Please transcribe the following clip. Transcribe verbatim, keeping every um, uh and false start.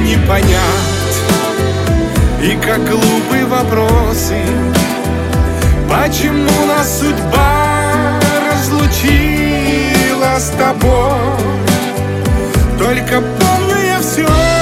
не понять. И как глупые вопросы: почему нас судьба разлучила с тобой? Только помню я все.